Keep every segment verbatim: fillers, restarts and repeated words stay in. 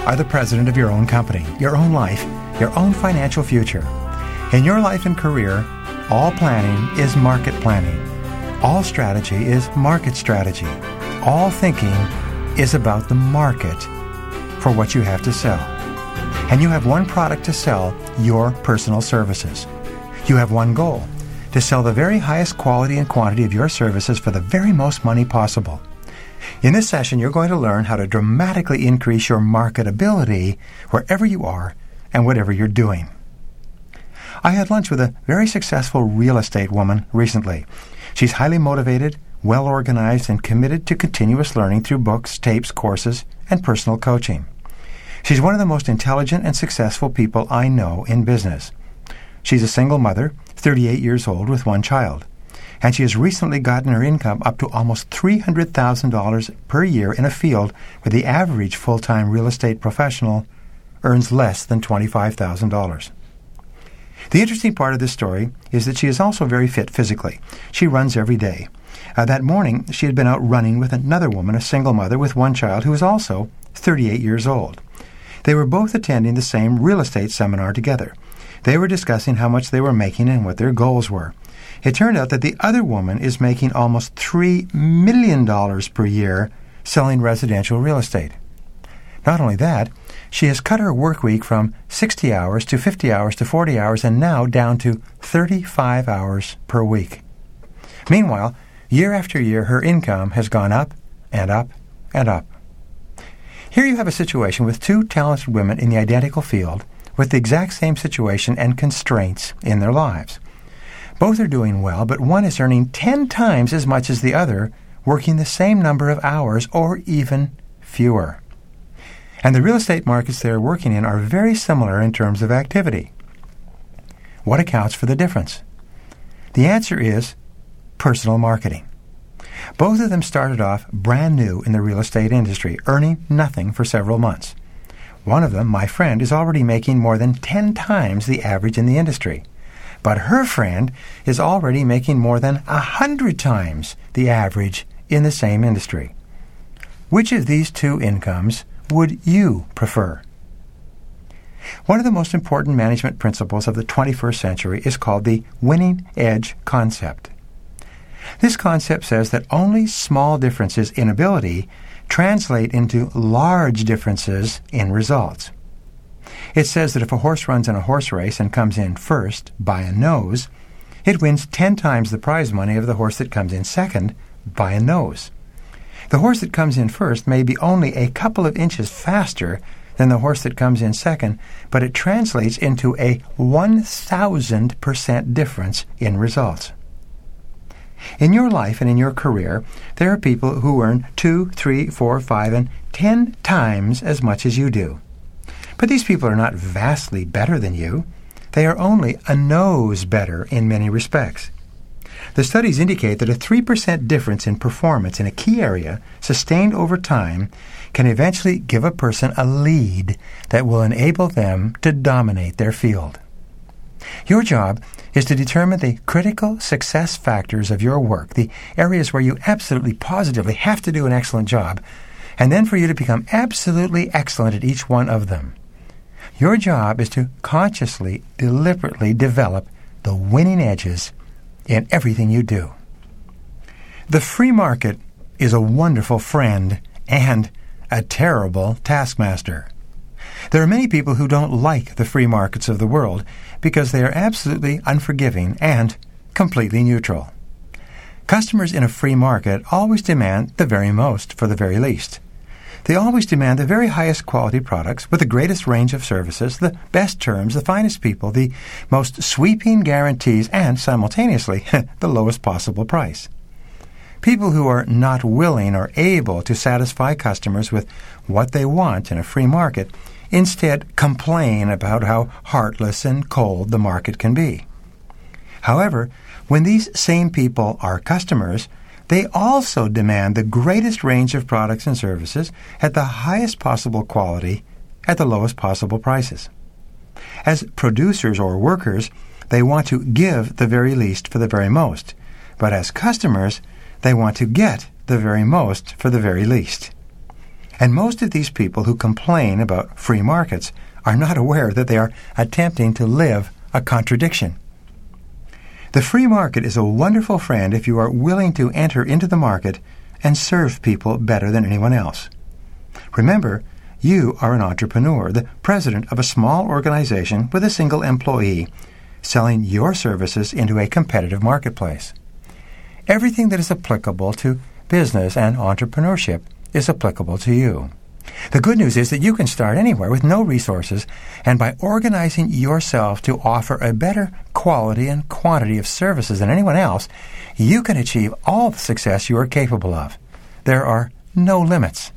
are the president of your own company, your own life, your own financial future. In your life and career, all planning is market planning. All strategy is market strategy. All thinking is about the market for what you have to sell. And you have one product to sell, your personal services. You have one goal, to sell the very highest quality and quantity of your services for the very most money possible. In this session, you're going to learn how to dramatically increase your marketability wherever you are and whatever you're doing. I had lunch with a very successful real estate woman recently. She's highly motivated, well-organized, and committed to continuous learning through books, tapes, courses, and personal coaching. She's one of the most intelligent and successful people I know in business. She's a single mother, thirty-eight years old, with one child. And she has recently gotten her income up to almost three hundred thousand dollars per year in a field where the average full-time real estate professional earns less than twenty-five thousand dollars. The interesting part of this story is that she is also very fit physically. She runs every day. Uh, that morning, she had been out running with another woman, a single mother with one child, who was also thirty-eight years old. They were both attending the same real estate seminar together. They were discussing how much they were making and what their goals were. It turned out that the other woman is making almost three million dollars per year selling residential real estate. Not only that, she has cut her work week from sixty hours to fifty hours to forty hours and now down to thirty-five hours per week. Meanwhile, year after year, her income has gone up and up and up. Here you have a situation with two talented women in the identical field with the exact same situation and constraints in their lives. Both are doing well, but one is earning ten times as much as the other, working the same number of hours or even fewer. And the real estate markets they are working in are very similar in terms of activity. What accounts for the difference? The answer is personal marketing. Both of them started off brand new in the real estate industry, earning nothing for several months. One of them, my friend, is already making more than ten times the average in the industry. But her friend is already making more than a hundred times the average in the same industry. Which of these two incomes would you prefer? One of the most important management principles of the twenty-first century is called the winning edge concept. This concept says that only small differences in ability translate into large differences in results. It says that if a horse runs in a horse race and comes in first by a nose, it wins ten times the prize money of the horse that comes in second by a nose. The horse that comes in first may be only a couple of inches faster than the horse that comes in second, but it translates into a one thousand percent difference in results. In your life and in your career, there are people who earn two, three, four, five, and ten times as much as you do. But these people are not vastly better than you. They are only a nose better in many respects. The studies indicate that a three percent difference in performance in a key area, sustained over time, can eventually give a person a lead that will enable them to dominate their field. Your job is to determine the critical success factors of your work, the areas where you absolutely positively have to do an excellent job, and then for you to become absolutely excellent at each one of them. Your job is to consciously, deliberately develop the winning edges in everything you do. The free market is a wonderful friend and a terrible taskmaster. There are many people who don't like the free markets of the world because they are absolutely unforgiving and completely neutral. Customers in a free market always demand the very most for the very least. They always demand the very highest quality products with the greatest range of services, the best terms, the finest people, the most sweeping guarantees, and simultaneously the lowest possible price. People who are not willing or able to satisfy customers with what they want in a free market instead complain about how heartless and cold the market can be. However, when these same people are customers, they also demand the greatest range of products and services at the highest possible quality at the lowest possible prices. As producers or workers, they want to give the very least for the very most, but as customers, they want to get the very most for the very least. And most of these people who complain about free markets are not aware that they are attempting to live a contradiction. The free market is a wonderful friend if you are willing to enter into the market and serve people better than anyone else. Remember, you are an entrepreneur, the president of a small organization with a single employee, selling your services into a competitive marketplace. Everything that is applicable to business and entrepreneurship is applicable to you. The good news is that you can start anywhere with no resources, and by organizing yourself to offer a better quality and quantity of services than anyone else, you can achieve all the success you are capable of. There are no limits.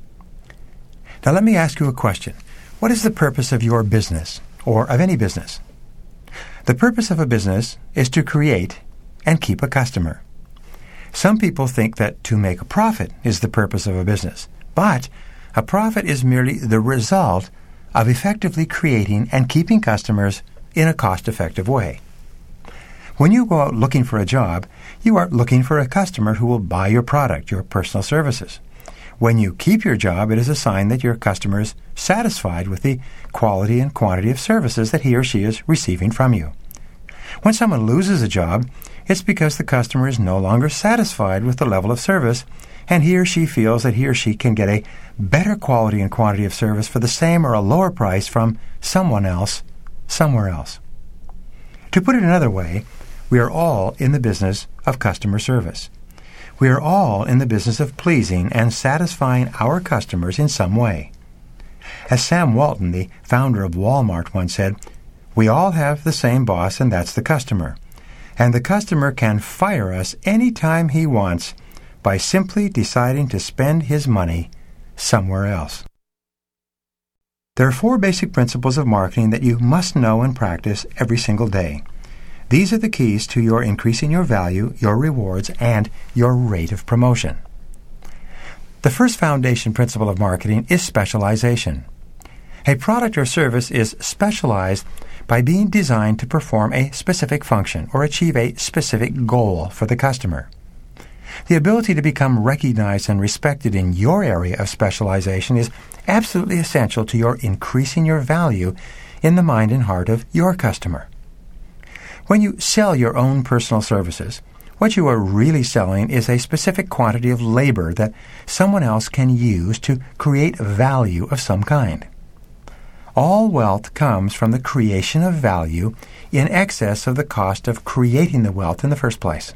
Now let me ask you a question. What is the purpose of your business, or of any business? The purpose of a business is to create and keep a customer. Some people think that to make a profit is the purpose of a business, but a profit is merely the result of effectively creating and keeping customers in a cost-effective way. When you go out looking for a job, you are looking for a customer who will buy your product, your personal services. When you keep your job, it is a sign that your customer is satisfied with the quality and quantity of services that he or she is receiving from you. When someone loses a job, it's because the customer is no longer satisfied with the level of service, and he or she feels that he or she can get a better quality and quantity of service for the same or a lower price from someone else, somewhere else. To put it another way, we are all in the business of customer service. We are all in the business of pleasing and satisfying our customers in some way. As Sam Walton, the founder of Walmart, once said, "We all have the same boss, and that's the customer. And the customer can fire us any time he wants by simply deciding to spend his money somewhere else." There are four basic principles of marketing that you must know and practice every single day. These are the keys to your increasing your value, your rewards, and your rate of promotion. The first foundation principle of marketing is specialization. A product or service is specialized by being designed to perform a specific function or achieve a specific goal for the customer. The ability to become recognized and respected in your area of specialization is absolutely essential to your increasing your value in the mind and heart of your customer. When you sell your own personal services, what you are really selling is a specific quantity of labor that someone else can use to create value of some kind. All wealth comes from the creation of value in excess of the cost of creating the wealth in the first place.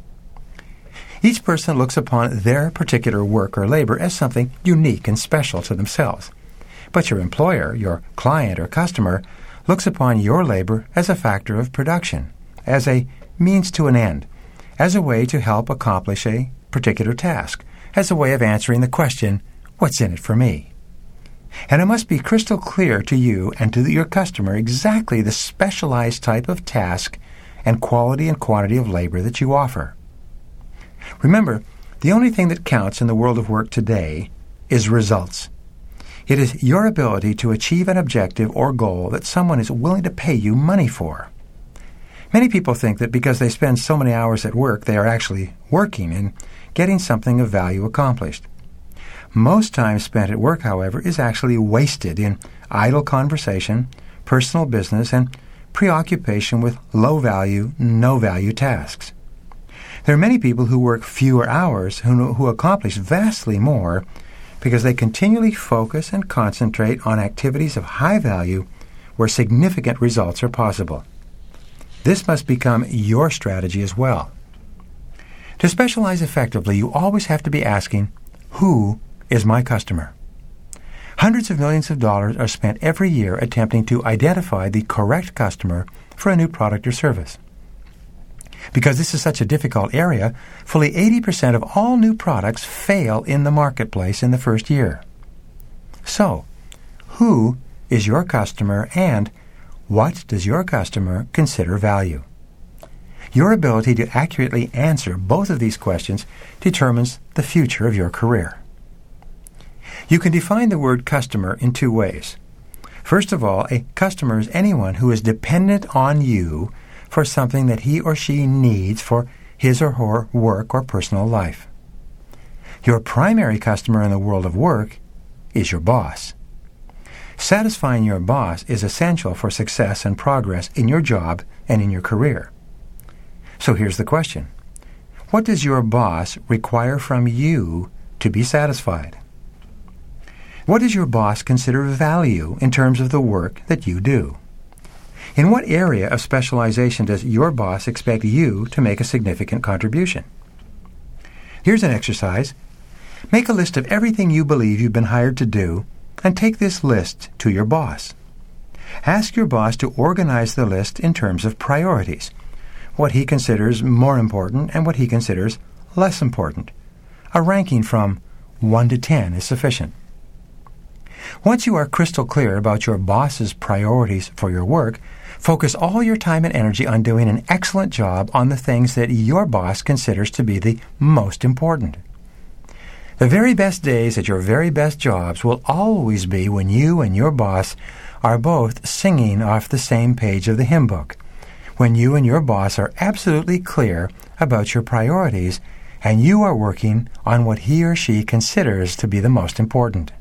Each person looks upon their particular work or labor as something unique and special to themselves. But your employer, your client or customer, looks upon your labor as a factor of production, as a means to an end, as a way to help accomplish a particular task, as a way of answering the question, what's in it for me? And it must be crystal clear to you and to your customer exactly the specialized type of task and quality and quantity of labor that you offer. Remember, the only thing that counts in the world of work today is results. It is your ability to achieve an objective or goal that someone is willing to pay you money for. Many people think that because they spend so many hours at work, they are actually working and getting something of value accomplished. Most time spent at work, however, is actually wasted in idle conversation, personal business, and preoccupation with low-value, no-value tasks. There are many people who work fewer hours who, who accomplish vastly more because they continually focus and concentrate on activities of high value where significant results are possible. This must become your strategy as well. To specialize effectively, you always have to be asking, who is my customer? Hundreds of millions of dollars are spent every year attempting to identify the correct customer for a new product or service. Because this is such a difficult area, fully eighty percent of all new products fail in the marketplace in the first year. So, who is your customer, and what does your customer consider value? Your ability to accurately answer both of these questions determines the future of your career. You can define the word customer in two ways. First of all, a customer is anyone who is dependent on you for something that he or she needs for his or her work or personal life. Your primary customer in the world of work is your boss. Satisfying your boss is essential for success and progress in your job and in your career. So here's the question. What does your boss require from you to be satisfied? What does your boss consider value in terms of the work that you do? In what area of specialization does your boss expect you to make a significant contribution? Here's an exercise. Make a list of everything you believe you've been hired to do and take this list to your boss. Ask your boss to organize the list in terms of priorities, what he considers more important and what he considers less important. A ranking from one to ten is sufficient. Once you are crystal clear about your boss's priorities for your work, focus all your time and energy on doing an excellent job on the things that your boss considers to be the most important. The very best days at your very best jobs will always be when you and your boss are both singing off the same page of the hymn book, when you and your boss are absolutely clear about your priorities and you are working on what he or she considers to be the most important.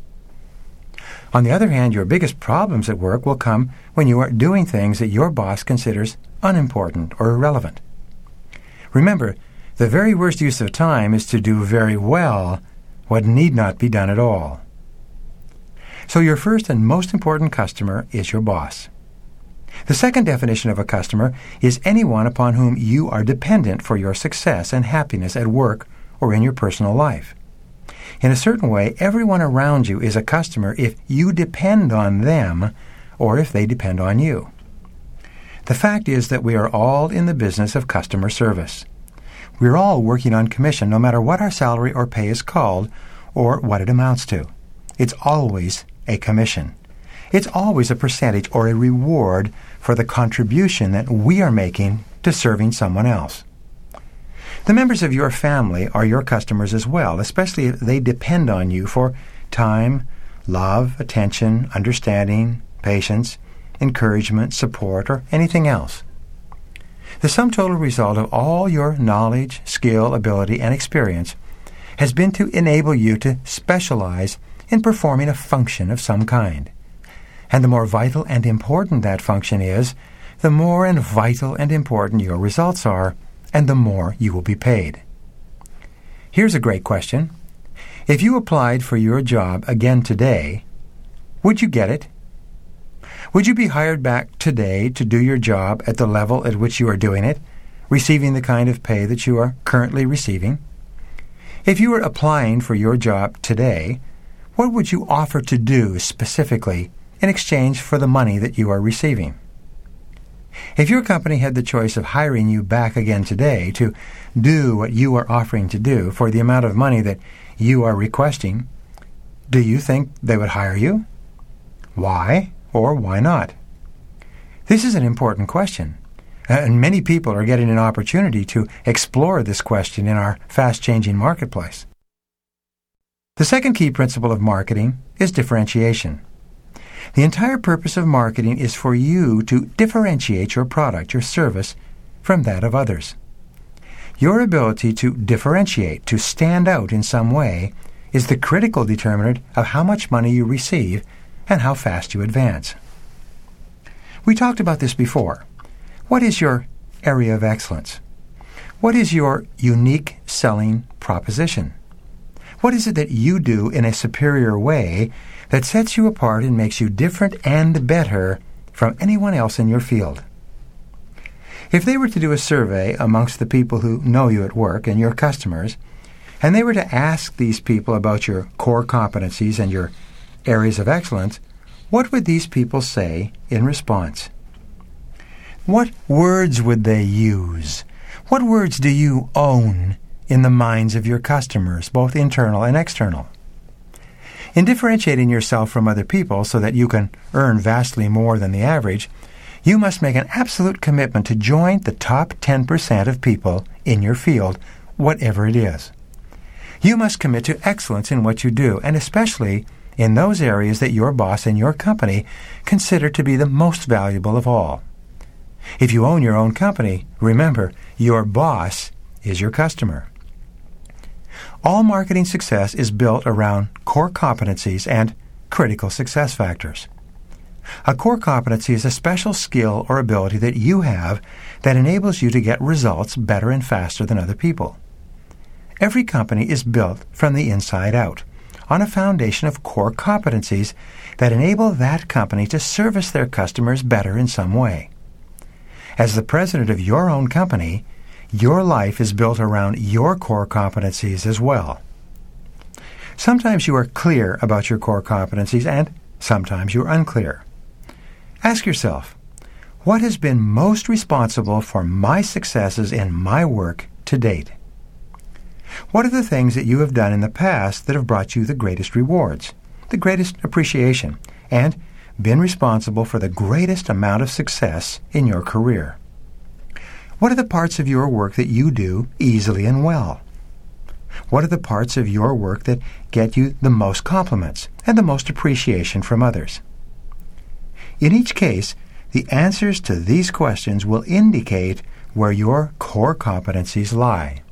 On the other hand, your biggest problems at work will come when you are doing things that your boss considers unimportant or irrelevant. Remember, the very worst use of time is to do very well what need not be done at all. So your first and most important customer is your boss. The second definition of a customer is anyone upon whom you are dependent for your success and happiness at work or in your personal life. In a certain way, everyone around you is a customer if you depend on them or if they depend on you. The fact is that we are all in the business of customer service. We're all working on commission no matter what our salary or pay is called or what it amounts to. It's always a commission. It's always a percentage or a reward for the contribution that we are making to serving someone else. The members of your family are your customers as well, especially if they depend on you for time, love, attention, understanding, patience, encouragement, support, or anything else. The sum total result of all your knowledge, skill, ability, and experience has been to enable you to specialize in performing a function of some kind. And the more vital and important that function is, the more and vital and important your results are, and the more you will be paid. Here's a great question. If you applied for your job again today, would you get it? Would you be hired back today to do your job at the level at which you are doing it, receiving the kind of pay that you are currently receiving? If you were applying for your job today, what would you offer to do specifically in exchange for the money that you are receiving? If your company had the choice of hiring you back again today to do what you are offering to do for the amount of money that you are requesting, do you think they would hire you? Why or why not? This is an important question, and many people are getting an opportunity to explore this question in our fast-changing marketplace. The second key principle of marketing is differentiation. The entire purpose of marketing is for you to differentiate your product, your service, from that of others. Your ability to differentiate, to stand out in some way, is the critical determinant of how much money you receive and how fast you advance. We talked about this before. What is your area of excellence? What is your unique selling proposition? What is it that you do in a superior way that sets you apart and makes you different and better from anyone else in your field? If they were to do a survey amongst the people who know you at work and your customers, and they were to ask these people about your core competencies and your areas of excellence, what would these people say in response? What words would they use? What words do you own in the minds of your customers, both internal and external? In differentiating yourself from other people so that you can earn vastly more than the average, you must make an absolute commitment to join the top ten percent of people in your field, whatever it is. You must commit to excellence in what you do, and especially in those areas that your boss and your company consider to be the most valuable of all. If you own your own company, remember, your boss is your customer. All marketing success is built around core competencies and critical success factors. A core competency is a special skill or ability that you have that enables you to get results better and faster than other people. Every company is built from the inside out, on a foundation of core competencies that enable that company to service their customers better in some way. As the president of your own company, your life is built around your core competencies as well. Sometimes you are clear about your core competencies, and sometimes you are unclear. Ask yourself, what has been most responsible for my successes in my work to date? What are the things that you have done in the past that have brought you the greatest rewards, the greatest appreciation, and been responsible for the greatest amount of success in your career? What are the parts of your work that you do easily and well? What are the parts of your work that get you the most compliments and the most appreciation from others? In each case, the answers to these questions will indicate where your core competencies lie.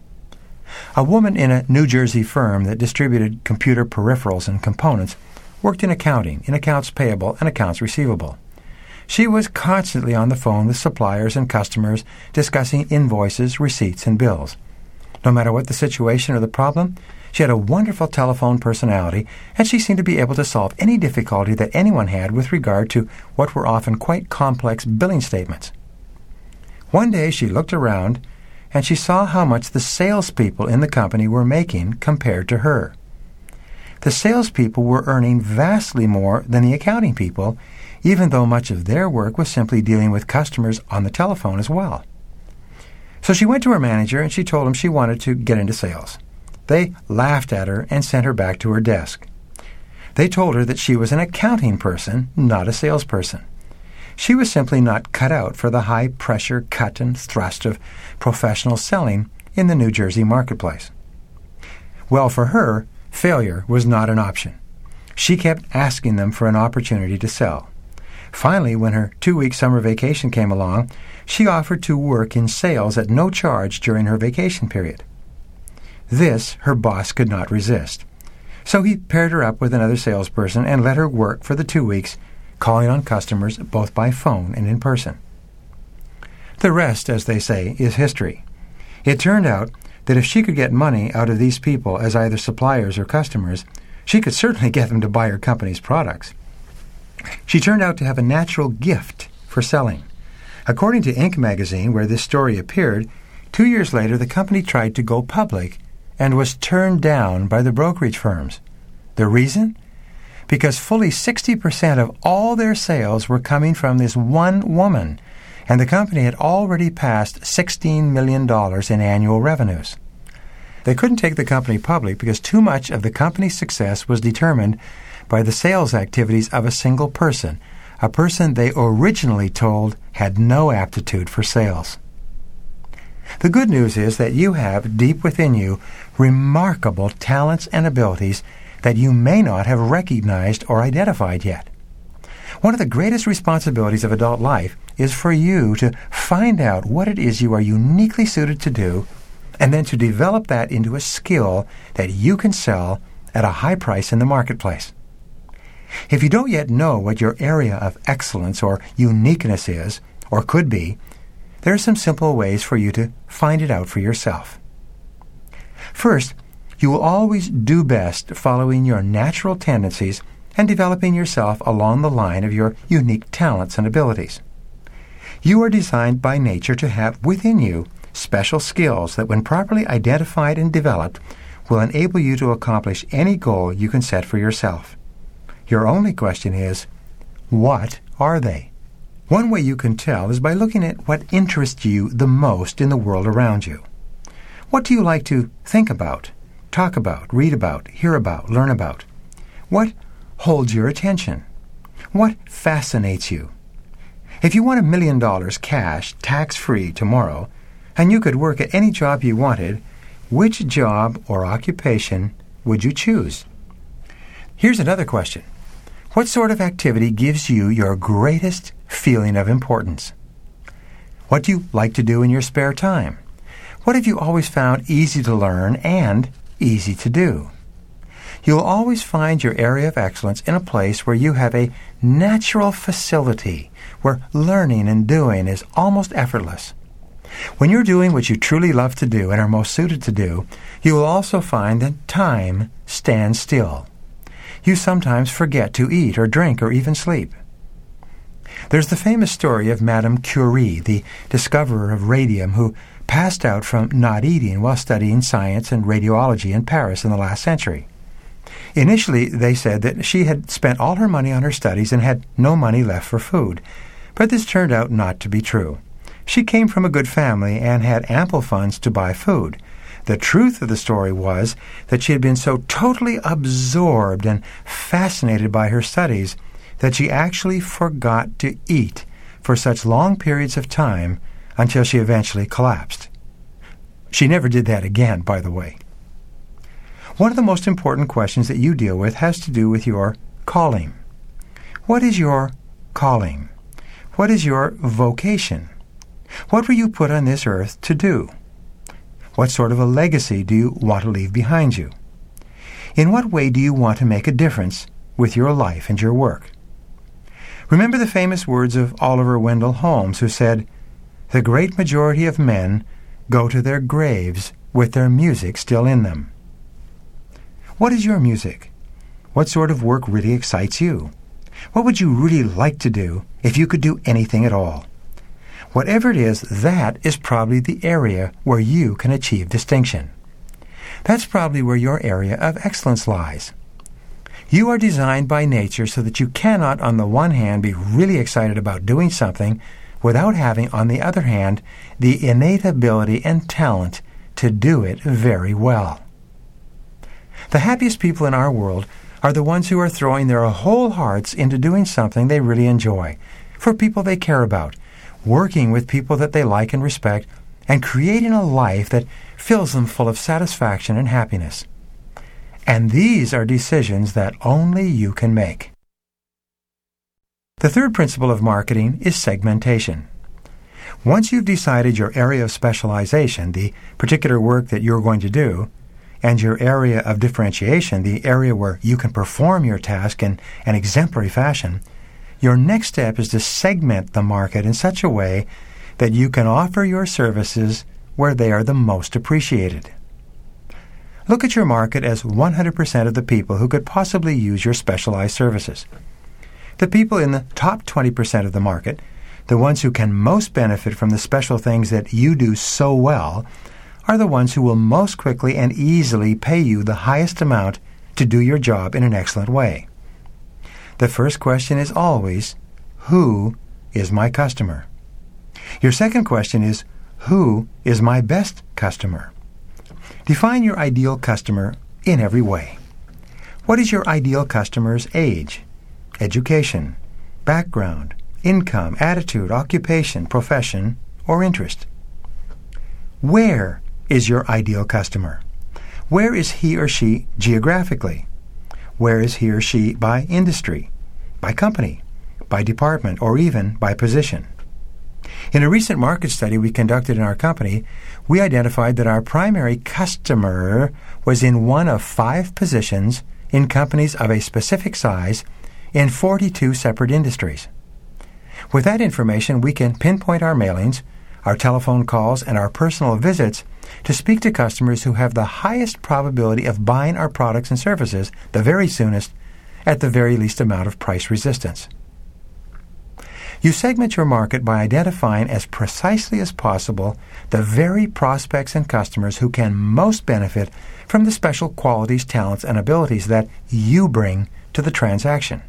A woman in a New Jersey firm that distributed computer peripherals and components worked in accounting, in accounts payable and accounts receivable. She was constantly on the phone with suppliers and customers discussing invoices, receipts, and bills. No matter what the situation or the problem, she had a wonderful telephone personality, and she seemed to be able to solve any difficulty that anyone had with regard to what were often quite complex billing statements. One day she looked around, and she saw how much the salespeople in the company were making compared to her. The salespeople were earning vastly more than the accounting people, even though much of their work was simply dealing with customers on the telephone as well. So she went to her manager and she told him she wanted to get into sales. They laughed at her and sent her back to her desk. They told her that she was an accounting person, not a salesperson. She was simply not cut out for the high-pressure cut and thrust of professional selling in the New Jersey marketplace. Well, for her, failure was not an option. She kept asking them for an opportunity to sell. Finally, when her two-week summer vacation came along, she offered to work in sales at no charge during her vacation period. This her boss could not resist. So he paired her up with another salesperson and let her work for the two weeks, calling on customers both by phone and in person. The rest, as they say, is history. It turned out that if she could get money out of these people as either suppliers or customers, she could certainly get them to buy her company's products. She turned out to have a natural gift for selling. According to Inc magazine, where this story appeared, two years later the company tried to go public and was turned down by the brokerage firms. The reason? Because fully sixty percent of all their sales were coming from this one woman, and the company had already passed sixteen million dollars in annual revenues. They couldn't take the company public because too much of the company's success was determined by the sales activities of a single person, a person they originally told had no aptitude for sales. The good news is that you have, deep within you, remarkable talents and abilities that you may not have recognized or identified yet. One of the greatest responsibilities of adult life is for you to find out what it is you are uniquely suited to do, and then to develop that into a skill that you can sell at a high price in the marketplace. If you don't yet know what your area of excellence or uniqueness is, or could be, there are some simple ways for you to find it out for yourself. First, you will always do best following your natural tendencies and developing yourself along the line of your unique talents and abilities. You are designed by nature to have within you special skills that, when properly identified and developed, will enable you to accomplish any goal you can set for yourself. Your only question is, what are they? One way you can tell is by looking at what interests you the most in the world around you. What do you like to think about, talk about, read about, hear about, learn about? What holds your attention? What fascinates you? If you won a million dollars cash, tax-free, tomorrow, and you could work at any job you wanted, which job or occupation would you choose? Here's another question. What sort of activity gives you your greatest feeling of importance? What do you like to do in your spare time? What have you always found easy to learn and easy to do? You'll always find your area of excellence in a place where you have a natural facility, where learning and doing is almost effortless. When you're doing what you truly love to do and are most suited to do, you will also find that time stands still. You sometimes forget to eat or drink or even sleep. There's the famous story of Madame Curie, the discoverer of radium, who passed out from not eating while studying science and radiology in Paris in the last century. Initially, they said that she had spent all her money on her studies and had no money left for food, but this turned out not to be true. She came from a good family and had ample funds to buy food. The truth of the story was that she had been so totally absorbed and fascinated by her studies that she actually forgot to eat for such long periods of time until she eventually collapsed. She never did that again, by the way. One of the most important questions that you deal with has to do with your calling. What is your calling? What is your vocation? What were you put on this earth to do? What sort of a legacy do you want to leave behind you? In what way do you want to make a difference with your life and your work? Remember the famous words of Oliver Wendell Holmes, who said, "The great majority of men go to their graves with their music still in them." What is your music? What sort of work really excites you? What would you really like to do if you could do anything at all? Whatever it is, that is probably the area where you can achieve distinction. That's probably where your area of excellence lies. You are designed by nature so that you cannot, on the one hand, be really excited about doing something without having, on the other hand, the innate ability and talent to do it very well. The happiest people in our world are the ones who are throwing their whole hearts into doing something they really enjoy, for people they care about, working with people that they like and respect, and creating a life that fills them full of satisfaction and happiness. And these are decisions that only you can make. The third principle of marketing is segmentation. Once you've decided your area of specialization, the particular work that you're going to do, and your area of differentiation, the area where you can perform your task in an exemplary fashion, your next step is to segment the market in such a way that you can offer your services where they are the most appreciated. Look at your market as one hundred percent of the people who could possibly use your specialized services. The people in the top twenty percent of the market, the ones who can most benefit from the special things that you do so well, are the ones who will most quickly and easily pay you the highest amount to do your job in an excellent way. The first question is always, who is my customer? Your second question is, who is my best customer? Define your ideal customer in every way. What is your ideal customer's age, education, background, income, attitude, occupation, profession, or interest? Where is your ideal customer? Where is he or she geographically? Where is he or she by industry, by company, by department, or even by position? In a recent market study we conducted in our company, we identified that our primary customer was in one of five positions in companies of a specific size in forty-two separate industries. With that information, we can pinpoint our mailings, our telephone calls, and our personal visits to speak to customers who have the highest probability of buying our products and services the very soonest at the very least amount of price resistance. You segment your market by identifying as precisely as possible the very prospects and customers who can most benefit from the special qualities, talents, and abilities that you bring to the transaction.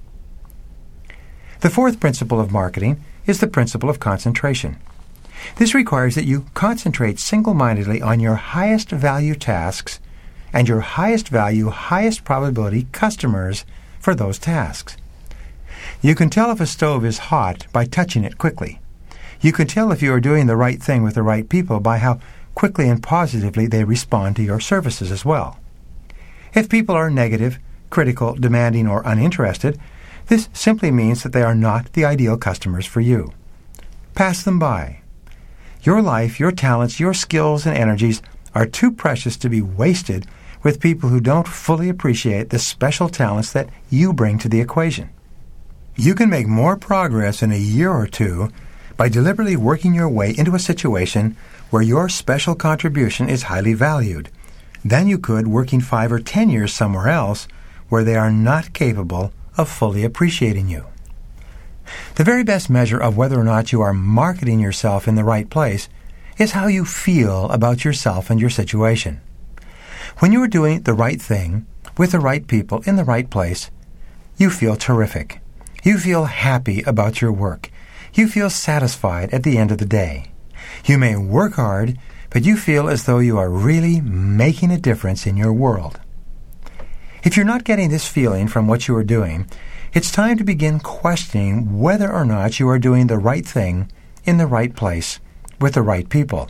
The fourth principle of marketing is the principle of concentration. This requires that you concentrate single-mindedly on your highest value tasks and your highest value, highest probability customers for those tasks. You can tell if a stove is hot by touching it quickly. You can tell if you are doing the right thing with the right people by how quickly and positively they respond to your services as well. If people are negative, critical, demanding, or uninterested, this simply means that they are not the ideal customers for you. Pass them by. Your life, your talents, your skills and energies are too precious to be wasted with people who don't fully appreciate the special talents that you bring to the equation. You can make more progress in a year or two by deliberately working your way into a situation where your special contribution is highly valued than you could working five or ten years somewhere else where they are not capable of fully appreciating you. The very best measure of whether or not you are marketing yourself in the right place is how you feel about yourself and your situation. When you are doing the right thing with the right people in the right place, you feel terrific. You feel happy about your work. You feel satisfied at the end of the day. You may work hard, but you feel as though you are really making a difference in your world. If you're not getting this feeling from what you are doing, it's time to begin questioning whether or not you are doing the right thing in the right place with the right people.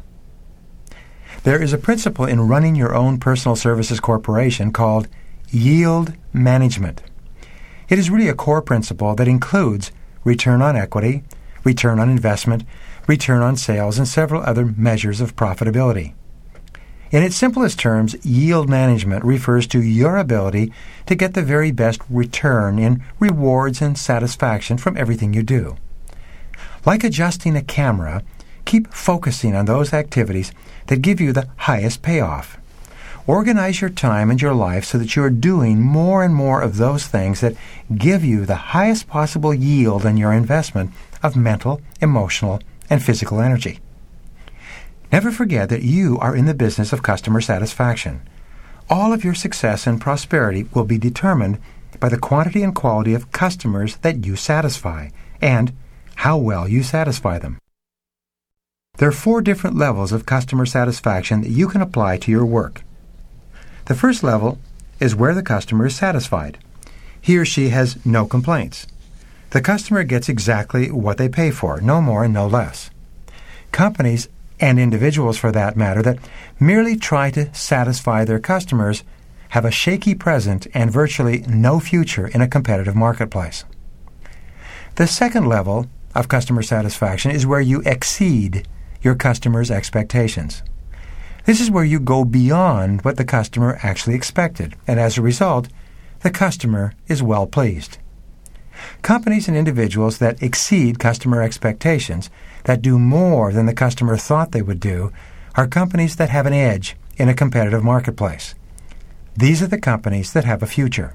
There is a principle in running your own personal services corporation called yield management. It is really a core principle that includes return on equity, return on investment, return on sales, and several other measures of profitability. In its simplest terms, yield management refers to your ability to get the very best return in rewards and satisfaction from everything you do. Like adjusting a camera, keep focusing on those activities that give you the highest payoff. Organize your time and your life so that you are doing more and more of those things that give you the highest possible yield on your investment of mental, emotional, and physical energy. Never forget that you are in the business of customer satisfaction. All of your success and prosperity will be determined by the quantity and quality of customers that you satisfy and how well you satisfy them. There are four different levels of customer satisfaction that you can apply to your work. The first level is where the customer is satisfied. He or she has no complaints. The customer gets exactly what they pay for, no more and no less. Companies, and individuals for that matter, that merely try to satisfy their customers have a shaky present and virtually no future in a competitive marketplace. The second level of customer satisfaction is where you exceed your customers' expectations. This is where you go beyond what the customer actually expected, and as a result, the customer is well pleased. Companies and individuals that exceed customer expectations, that do more than the customer thought they would do, are companies that have an edge in a competitive marketplace. These are the companies that have a future.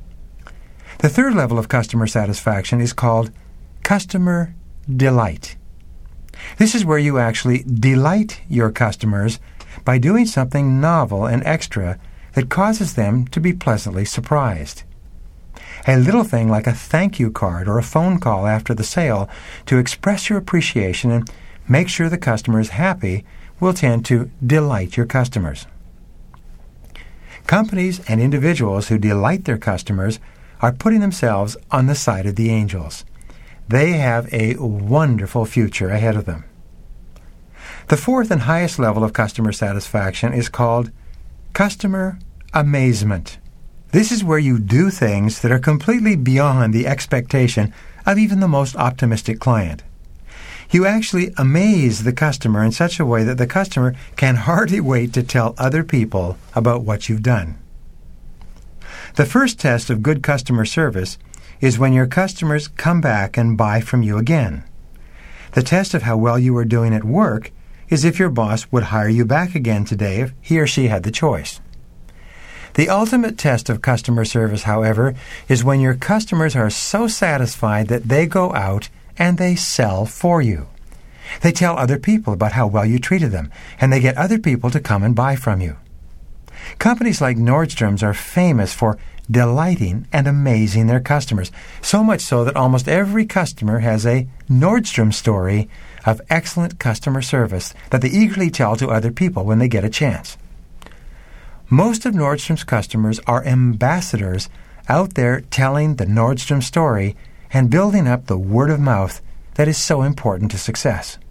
The third level of customer satisfaction is called customer delight. This is where you actually delight your customers by doing something novel and extra that causes them to be pleasantly surprised. A little thing like a thank you card or a phone call after the sale to express your appreciation and make sure the customer is happy will tend to delight your customers. Companies and individuals who delight their customers are putting themselves on the side of the angels. They have a wonderful future ahead of them. The fourth and highest level of customer satisfaction is called customer amazement. This is where you do things that are completely beyond the expectation of even the most optimistic client. You actually amaze the customer in such a way that the customer can hardly wait to tell other people about what you've done. The first test of good customer service is when your customers come back and buy from you again. The test of how well you are doing at work is if your boss would hire you back again today if he or she had the choice. The ultimate test of customer service, however, is when your customers are so satisfied that they go out and they sell for you. They tell other people about how well you treated them, and they get other people to come and buy from you. Companies like Nordstrom's are famous for delighting and amazing their customers, so much so that almost every customer has a Nordstrom story of excellent customer service that they eagerly tell to other people when they get a chance. Most of Nordstrom's customers are ambassadors out there telling the Nordstrom story and building up the word of mouth that is so important to success.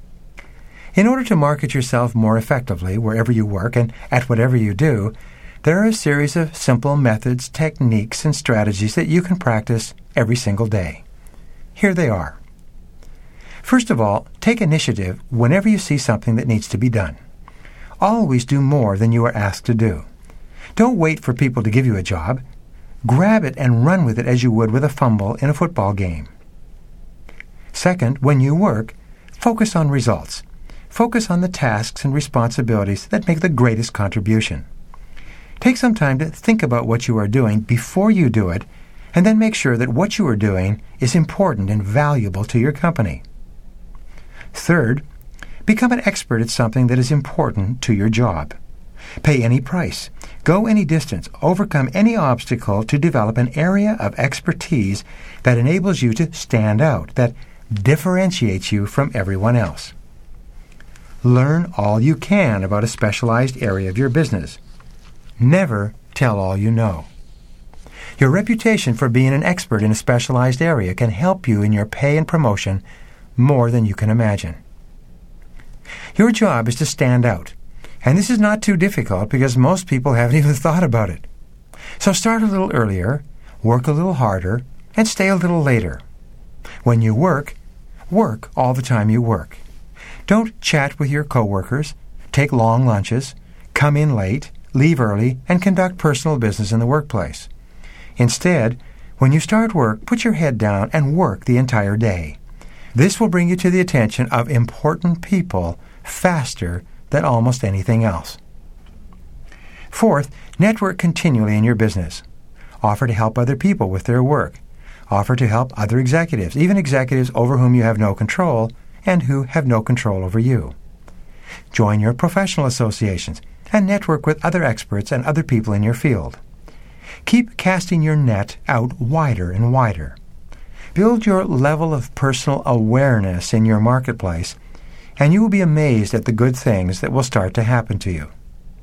In order to market yourself more effectively wherever you work and at whatever you do, there are a series of simple methods, techniques, and strategies that you can practice every single day. Here they are. First of all, take initiative whenever you see something that needs to be done. Always do more than you are asked to do. Don't wait for people to give you a job. Grab it and run with it as you would with a fumble in a football game. Second, when you work, focus on results. Focus on the tasks and responsibilities that make the greatest contribution. Take some time to think about what you are doing before you do it, and then make sure that what you are doing is important and valuable to your company. Third, become an expert at something that is important to your job. Pay any price, go any distance, overcome any obstacle to develop an area of expertise that enables you to stand out, that differentiates you from everyone else. Learn all you can about a specialized area of your business. Never tell all you know. Your reputation for being an expert in a specialized area can help you in your pay and promotion more than you can imagine. Your job is to stand out, and this is not too difficult because most people haven't even thought about it. So start a little earlier, work a little harder, and stay a little later. When you work, work all the time you work. Don't chat with your coworkers, take long lunches, come in late, leave early, and conduct personal business in the workplace. Instead, when you start work, put your head down and work the entire day. This will bring you to the attention of important people faster than almost anything else. Fourth, network continually in your business. Offer to help other people with their work. Offer to help other executives, even executives over whom you have no control and who have no control over you. Join your professional associations and network with other experts and other people in your field. Keep casting your net out wider and wider. Build your level of personal awareness in your marketplace, and you will be amazed at the good things that will start to happen to you.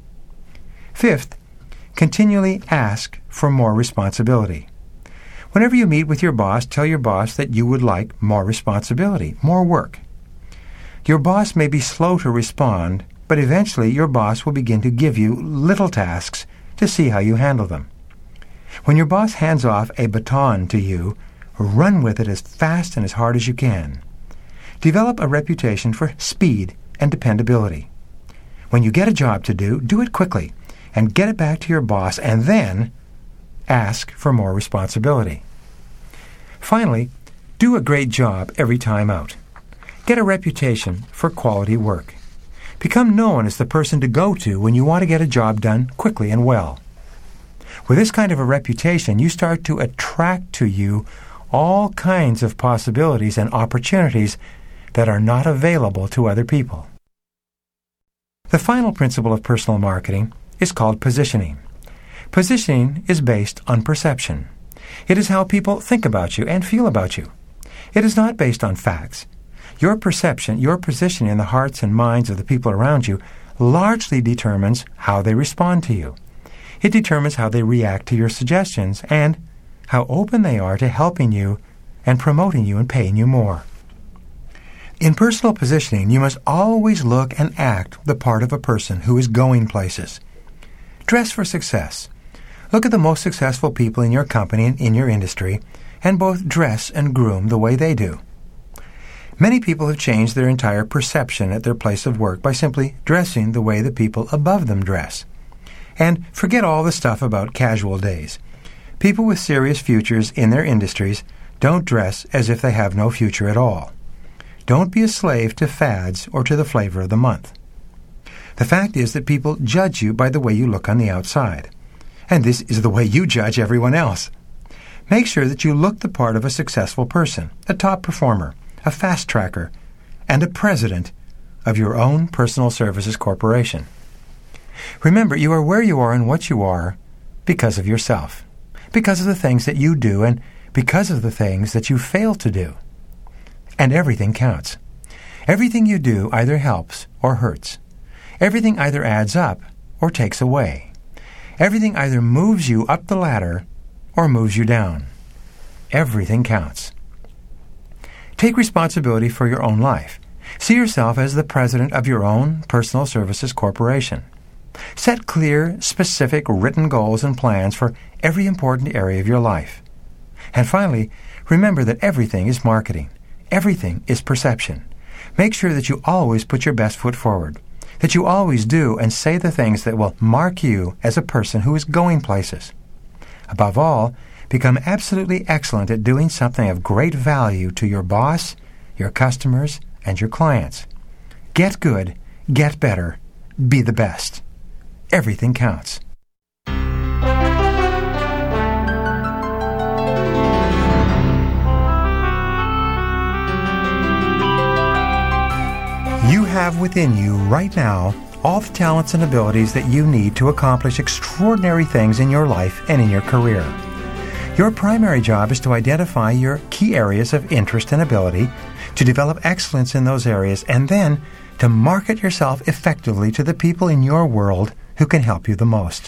Fifth, continually ask for more responsibility. Whenever you meet with your boss, tell your boss that you would like more responsibility, more work. Your boss may be slow to respond, but eventually your boss will begin to give you little tasks to see how you handle them. When your boss hands off a baton to you, run with it as fast and as hard as you can. Develop a reputation for speed and dependability. When you get a job to do, do it quickly and get it back to your boss, and then ask for more responsibility. Finally, do a great job every time out. Get a reputation for quality work. Become known as the person to go to when you want to get a job done quickly and well. With this kind of a reputation, you start to attract to you all kinds of possibilities and opportunities that are not available to other people. The final principle of personal marketing is called positioning. Positioning is based on perception. It is how people think about you and feel about you. It is not based on facts. Your perception, your position in the hearts and minds of the people around you largely determines how they respond to you. It determines how they react to your suggestions and how open they are to helping you and promoting you and paying you more. In personal positioning, you must always look and act the part of a person who is going places. Dress for success. Look at the most successful people in your company and in your industry, and both dress and groom the way they do. Many people have changed their entire perception at their place of work by simply dressing the way the people above them dress. And forget all the stuff about casual days. People with serious futures in their industries don't dress as if they have no future at all. Don't be a slave to fads or to the flavor of the month. The fact is that people judge you by the way you look on the outside. And this is the way you judge everyone else. Make sure that you look the part of a successful person, a top performer, a fast tracker, and a president of your own personal services corporation. Remember, you are where you are and what you are because of yourself, because of the things that you do, and because of the things that you fail to do. And everything counts. Everything you do either helps or hurts. Everything either adds up or takes away. Everything either moves you up the ladder or moves you down. Everything counts. Take responsibility for your own life. See yourself as the president of your own personal services corporation. Set clear, specific, written goals and plans for every important area of your life. And finally, remember that everything is marketing. Everything is perception. Make sure that you always put your best foot forward. that you always do and say the things that will mark you as a person who is going places. Above all, become absolutely excellent at doing something of great value to your boss, your customers, and your clients. Get good, get better, be the best. Everything counts. You have within you right now all the talents and abilities that you need to accomplish extraordinary things in your life and in your career. Your primary job is to identify your key areas of interest and ability, to develop excellence in those areas, and then to market yourself effectively to the people in your world who can help you the most.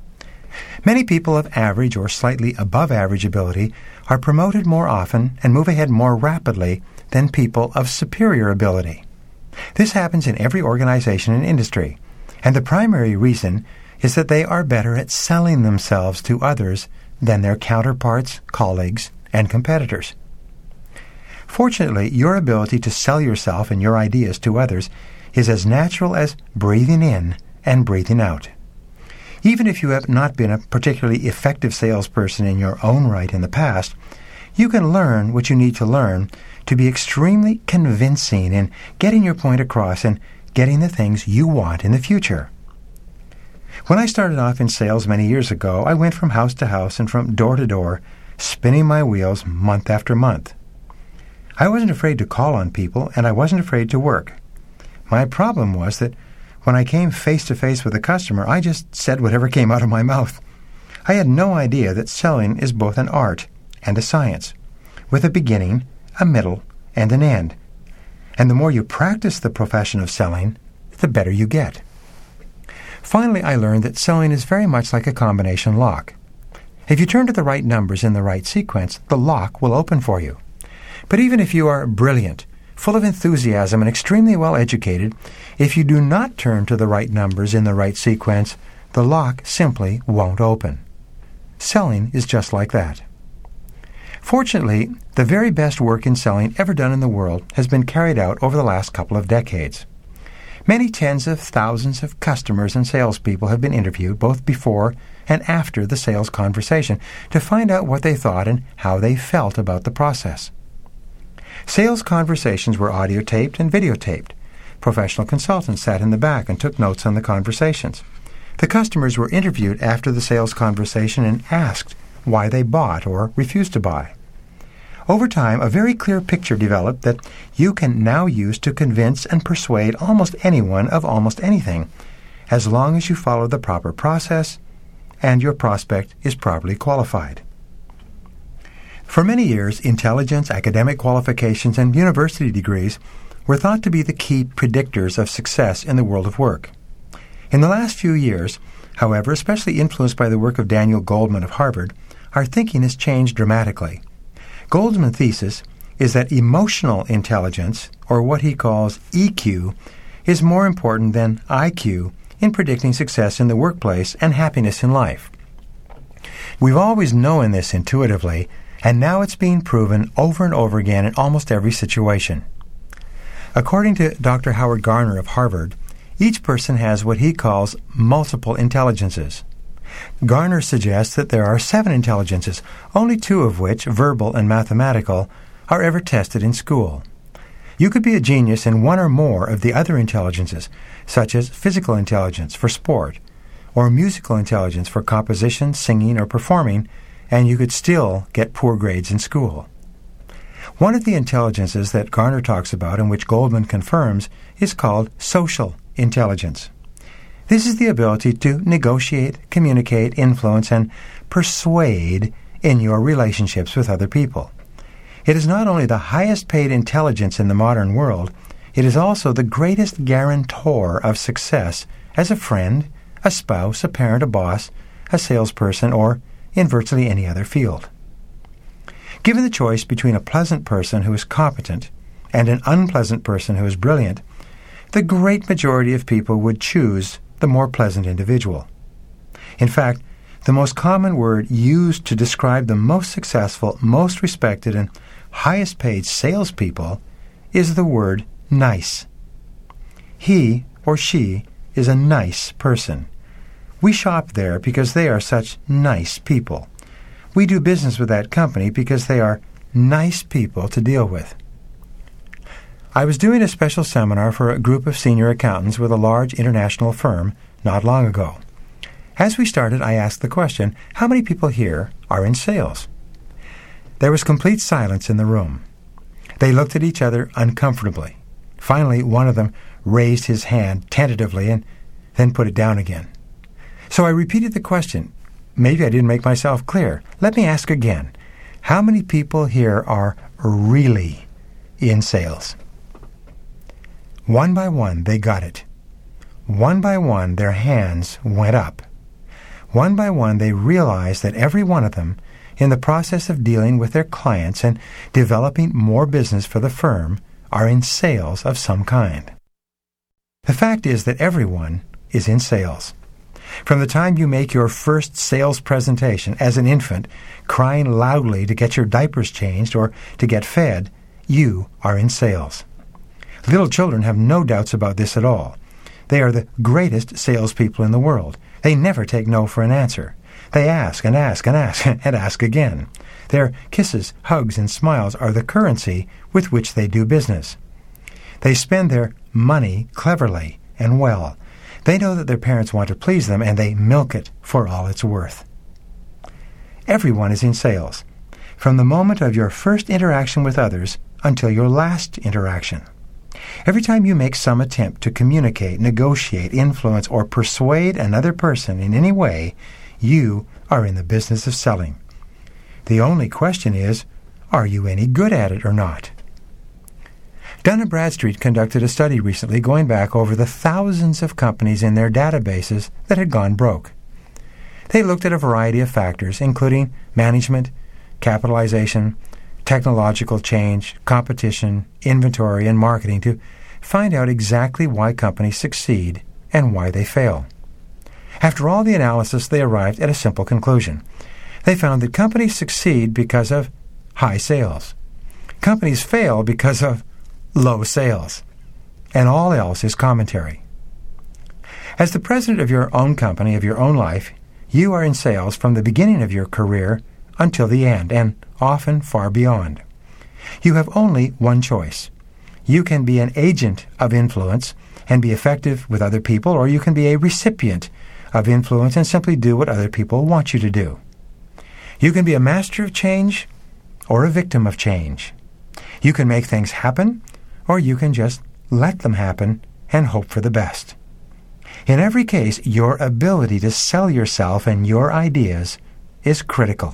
Many people of average or slightly above average ability are promoted more often and move ahead more rapidly than people of superior ability. This happens in every organization and industry, and the primary reason is that they are better at selling themselves to others than their counterparts, colleagues, and competitors. Fortunately, your ability to sell yourself and your ideas to others is as natural as breathing in and breathing out. Even if you have not been a particularly effective salesperson in your own right in the past, you can learn what you need to learn to be extremely convincing in getting your point across and getting the things you want in the future. When I started off in sales many years ago, I went from house to house and from door to door, spinning my wheels month after month. I wasn't afraid to call on people, and I wasn't afraid to work. My problem was that when I came face to face with a customer, I just said whatever came out of my mouth. I had no idea that selling is both an art and a science, with a beginning, a middle, and an end. And the more you practice the profession of selling, the better you get. Finally, I learned that selling is very much like a combination lock. If you turn to the right numbers in the right sequence, the lock will open for you. But even if you are brilliant, full of enthusiasm, and extremely well educated, if you do not turn to the right numbers in the right sequence, the lock simply won't open. Selling is just like that. Fortunately, the very best work in selling ever done in the world has been carried out over the last couple of decades. Many tens of thousands of customers and salespeople have been interviewed both before and after the sales conversation to find out what they thought and how they felt about the process. Sales conversations were audio taped and videotaped. Professional consultants sat in the back and took notes on the conversations. The customers were interviewed after the sales conversation and asked why they bought or refused to buy. Over time, a very clear picture developed that you can now use to convince and persuade almost anyone of almost anything, as long as you follow the proper process and your prospect is properly qualified. For many years, intelligence, academic qualifications, and university degrees were thought to be the key predictors of success in the world of work. In the last few years, however, especially influenced by the work of Daniel Goldman of Harvard, our thinking has changed dramatically. Goldman's thesis is that emotional intelligence, or what he calls E Q, is more important than I Q in predicting success in the workplace and happiness in life. We've always known this intuitively, and now it's being proven over and over again in almost every situation. According to Doctor Howard Gardner of Harvard, each person has what he calls multiple intelligences. Gardner suggests that there are seven intelligences, only two of which, verbal and mathematical, are ever tested in school. You could be a genius in one or more of the other intelligences, such as physical intelligence for sport, or musical intelligence for composition, singing, or performing, and you could still get poor grades in school. One of the intelligences that Gardner talks about and which Goldman confirms is called social intelligence. This is the ability to negotiate, communicate, influence, and persuade in your relationships with other people. It is not only the highest paid intelligence in the modern world, it is also the greatest guarantor of success as a friend, a spouse, a parent, a boss, a salesperson, or in virtually any other field. Given the choice between a pleasant person who is competent and an unpleasant person who is brilliant, the great majority of people would choose the more pleasant individual. In fact, the most common word used to describe the most successful, most respected, and highest paid salespeople is the word nice. He or she is a nice person. We shop there because they are such nice people. We do business with that company because they are nice people to deal with. I was doing a special seminar for a group of senior accountants with a large international firm not long ago. As we started, I asked the question, how many people here are in sales? There was complete silence in the room. They looked at each other uncomfortably. Finally, one of them raised his hand tentatively and then put it down again. So I repeated the question. Maybe I didn't make myself clear. Let me ask again. How many people here are really in sales? One by one, they got it. One by one, their hands went up. One by one, they realized that every one of them, in the process of dealing with their clients and developing more business for the firm, are in sales of some kind. The fact is that everyone is in sales. From the time you make your first sales presentation as an infant, crying loudly to get your diapers changed or to get fed, you are in sales. Little children have no doubts about this at all. They are the greatest salespeople in the world. They never take no for an answer. They ask and ask and ask and ask again. Their kisses, hugs, and smiles are the currency with which they do business. They spend their money cleverly and well. They know that their parents want to please them, and they milk it for all it's worth. Everyone is in sales, from the moment of your first interaction with others until your last interaction. Every time you make some attempt to communicate, negotiate, influence, or persuade another person in any way, you are in the business of selling. The only question is, are you any good at it or not? Dun and Bradstreet conducted a study recently going back over the thousands of companies in their databases that had gone broke. They looked at a variety of factors, including management, capitalization, technological change, competition, inventory, and marketing, to find out exactly why companies succeed and why they fail. After all the analysis, they arrived at a simple conclusion. They found that companies succeed because of high sales. Companies fail because of low sales. And all else is commentary. As the president of your own company, of your own life, you are in sales from the beginning of your career until the end, and often far beyond. You have only one choice. You can be an agent of influence and be effective with other people, or you can be a recipient of influence and simply do what other people want you to do. You can be a master of change or a victim of change. You can make things happen, or you can just let them happen and hope for the best. In every case, your ability to sell yourself and your ideas is critical.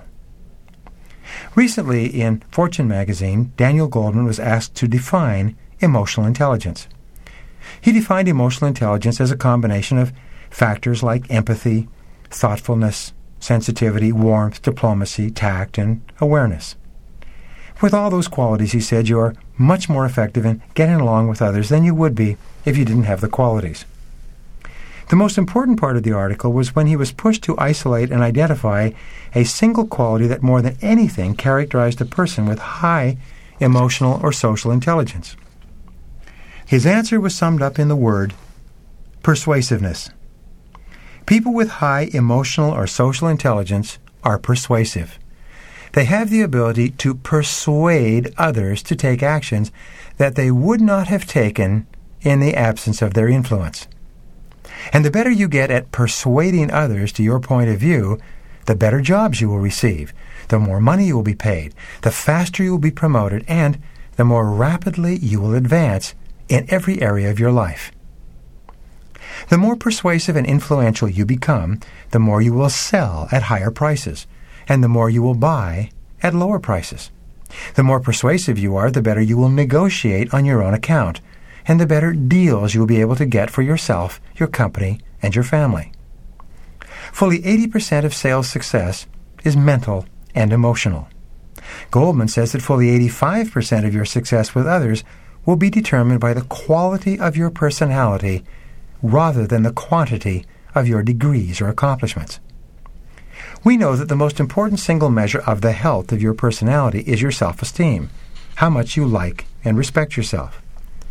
Recently, in Fortune magazine, Daniel Goleman was asked to define emotional intelligence. He defined emotional intelligence as a combination of factors like empathy, thoughtfulness, sensitivity, warmth, diplomacy, tact, and awareness. With all those qualities, he said, you are much more effective in getting along with others than you would be if you didn't have the qualities. The most important part of the article was when he was pushed to isolate and identify a single quality that more than anything characterized a person with high emotional or social intelligence. His answer was summed up in the word persuasiveness. People with high emotional or social intelligence are persuasive. They have the ability to persuade others to take actions that they would not have taken in the absence of their influence. And the better you get at persuading others to your point of view, the better jobs you will receive, the more money you will be paid, the faster you will be promoted, and the more rapidly you will advance in every area of your life. The more persuasive and influential you become, the more you will sell at higher prices, and the more you will buy at lower prices. The more persuasive you are, the better you will negotiate on your own account, and the better deals you will be able to get for yourself, your company, and your family. Fully eighty percent of sales success is mental and emotional. Goldman says that fully eighty-five percent of your success with others will be determined by the quality of your personality rather than the quantity of your degrees or accomplishments. We know that the most important single measure of the health of your personality is your self-esteem, how much you like and respect yourself.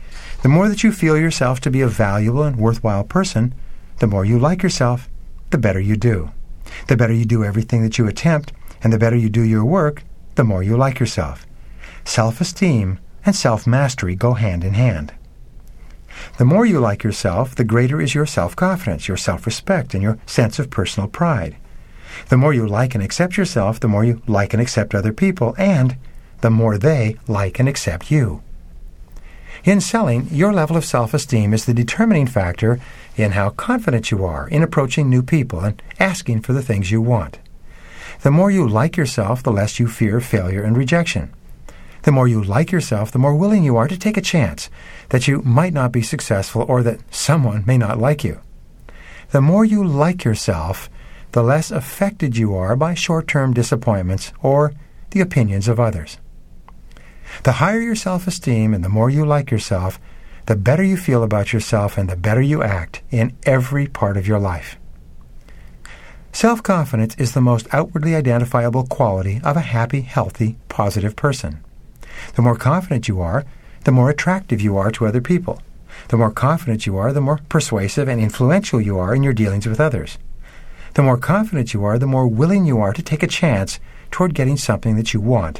The more that you feel yourself to be a valuable and worthwhile person, the more you like yourself, the better you do. The better you do everything that you attempt, and the better you do your work, the more you like yourself. Self-esteem and self-mastery go hand in hand. The more you like yourself, the greater is your self-confidence, your self-respect, and your sense of personal pride. The more you like and accept yourself, the more you like and accept other people, and the more they like and accept you. In selling, your level of self-esteem is the determining factor in how confident you are in approaching new people and asking for the things you want. The more you like yourself, the less you fear failure and rejection. The more you like yourself, the more willing you are to take a chance that you might not be successful or that someone may not like you. The more you like yourself, the less affected you are by short-term disappointments or the opinions of others. The higher your self-esteem and the more you like yourself, the better you feel about yourself and the better you act in every part of your life. Self-confidence is the most outwardly identifiable quality of a happy, healthy, positive person. The more confident you are, the more attractive you are to other people. The more confident you are, the more persuasive and influential you are in your dealings with others. The more confident you are, the more willing you are to take a chance toward getting something that you want.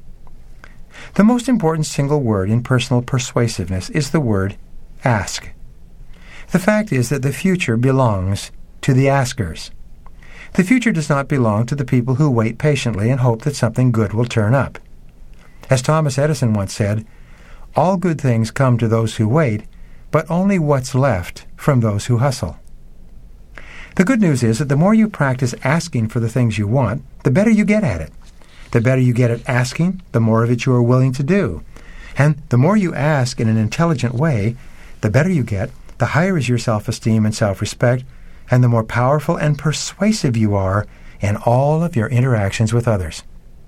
The most important single word in personal persuasiveness is the word ask. The fact is that the future belongs to the askers. The future does not belong to the people who wait patiently and hope that something good will turn up. As Thomas Edison once said, all good things come to those who wait, but only what's left from those who hustle. The good news is that the more you practice asking for the things you want, the better you get at it. The better you get at asking, the more of it you are willing to do. And the more you ask in an intelligent way, the better you get, the higher is your self-esteem and self-respect, and the more powerful and persuasive you are in all of your interactions with others.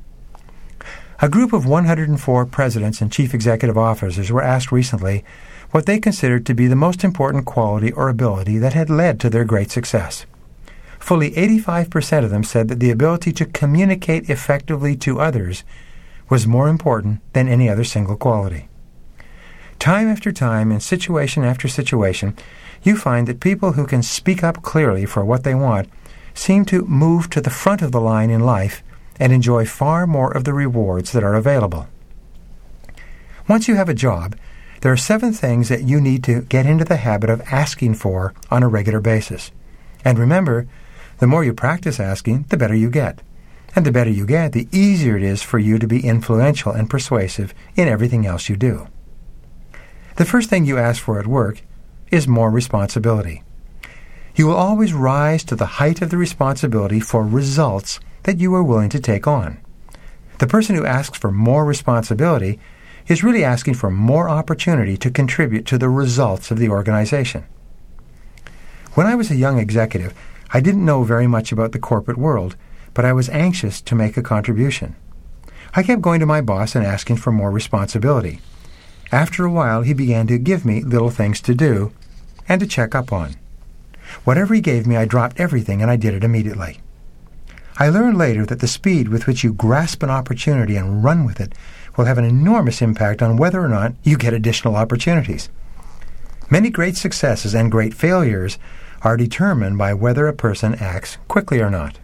A group of one hundred four presidents and chief executive officers were asked recently what they considered to be the most important quality or ability that had led to their great success. Fully eighty-five percent of them said that the ability to communicate effectively to others was more important than any other single quality. Time after time, in situation after situation, you find that people who can speak up clearly for what they want seem to move to the front of the line in life and enjoy far more of the rewards that are available. Once you have a job, there are seven things that you need to get into the habit of asking for on a regular basis. And remember, the more you practice asking, the better you get. And the better you get, the easier it is for you to be influential and persuasive in everything else you do. The first thing you ask for at work is more responsibility. You will always rise to the height of the responsibility for results that you are willing to take on. The person who asks for more responsibility is really asking for more opportunity to contribute to the results of the organization. When I was a young executive, I didn't know very much about the corporate world, but I was anxious to make a contribution. I kept going to my boss and asking for more responsibility. After a while, he began to give me little things to do and to check up on. Whatever he gave me, I dropped everything and I did it immediately. I learned later that the speed with which you grasp an opportunity and run with it will have an enormous impact on whether or not you get additional opportunities. Many great successes and great failures are determined by whether a person acts quickly or not.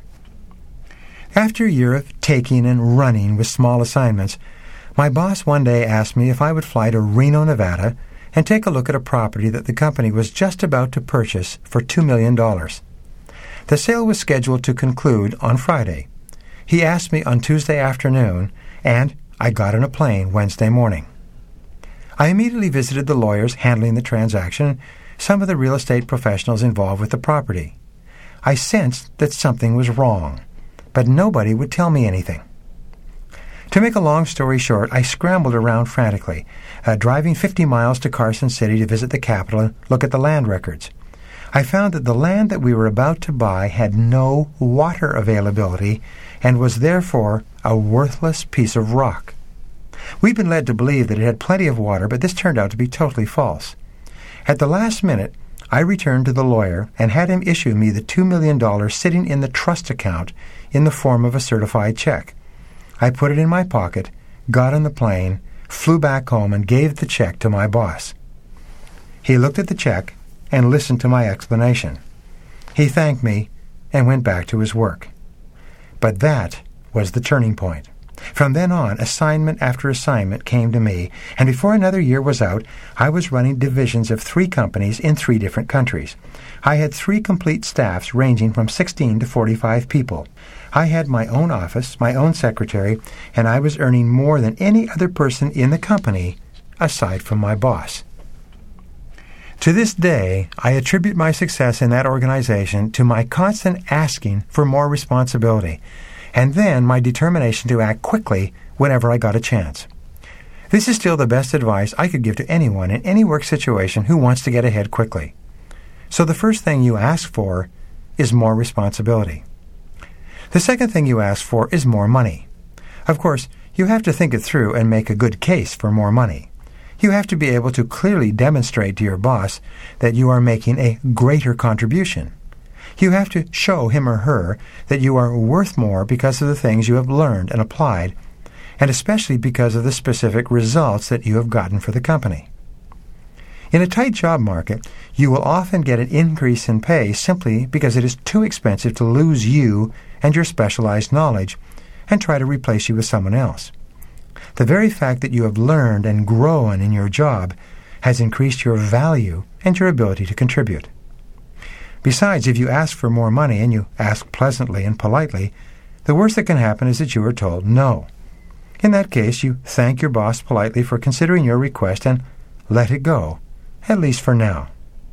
After a year of taking and running with small assignments, my boss one day asked me if I would fly to Reno, Nevada, and take a look at a property that the company was just about to purchase for two million dollars. The sale was scheduled to conclude on Friday. He asked me on Tuesday afternoon, and I got on a plane Wednesday morning. I immediately visited the lawyers handling the transaction and some of the real estate professionals involved with the property. I sensed that something was wrong, but nobody would tell me anything. To make a long story short, I scrambled around frantically, uh, driving fifty miles to Carson City to visit the capital and look at the land records. I found that the land that we were about to buy had no water availability and was therefore a worthless piece of rock. We'd been led to believe that it had plenty of water, but this turned out to be totally false. At the last minute, I returned to the lawyer and had him issue me the two million dollars sitting in the trust account in the form of a certified check. I put it in my pocket, got on the plane, flew back home, and gave the check to my boss. He looked at the check and listened to my explanation. He thanked me and went back to his work. But that was the turning point. From then on, assignment after assignment came to me, and before another year was out, I was running divisions of three companies in three different countries. I had three complete staffs ranging from sixteen to forty-five people. I had my own office, my own secretary, and I was earning more than any other person in the company, aside from my boss. To this day, I attribute my success in that organization to my constant asking for more responsibility, and then my determination to act quickly whenever I got a chance. This is still the best advice I could give to anyone in any work situation who wants to get ahead quickly. So the first thing you ask for is more responsibility. The second thing you ask for is more money. Of course, you have to think it through and make a good case for more money. You have to be able to clearly demonstrate to your boss that you are making a greater contribution. You have to show him or her that you are worth more because of the things you have learned and applied, and especially because of the specific results that you have gotten for the company. In a tight job market, you will often get an increase in pay simply because it is too expensive to lose you and your specialized knowledge and try to replace you with someone else. The very fact that you have learned and grown in your job has increased your value and your ability to contribute. Besides, if you ask for more money and you ask pleasantly and politely, the worst that can happen is that you are told no. In that case, you thank your boss politely for considering your request and let it go, at least for now.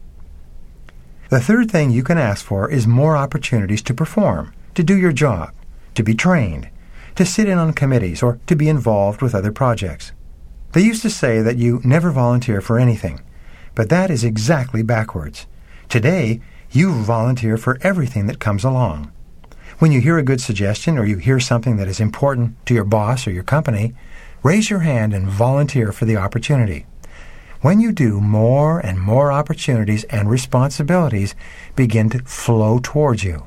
The third thing you can ask for is more opportunities to perform, to do your job, to be trained, to sit in on committees, or to be involved with other projects. They used to say that you never volunteer for anything, but that is exactly backwards. Today, you volunteer for everything that comes along. When you hear a good suggestion or you hear something that is important to your boss or your company, raise your hand and volunteer for the opportunity. When you do, more and more opportunities and responsibilities begin to flow towards you.